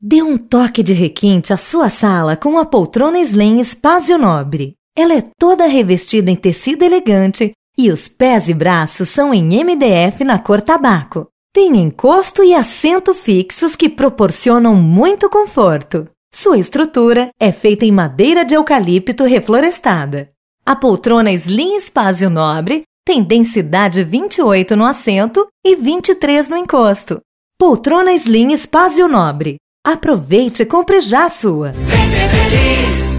Dê um toque de requinte à sua sala com a poltrona Slim Espaço Nobre. Ela é toda revestida em tecido elegante e os pés e braços são em MDF na cor tabaco. Tem encosto e assento fixos que proporcionam muito conforto. Sua estrutura é feita em madeira de eucalipto reflorestada. A poltrona Slim Espaço Nobre tem densidade 28 no assento e 23 no encosto. Poltrona Slim Espaço Nobre. Aproveite e compre já a sua. Vem ser feliz!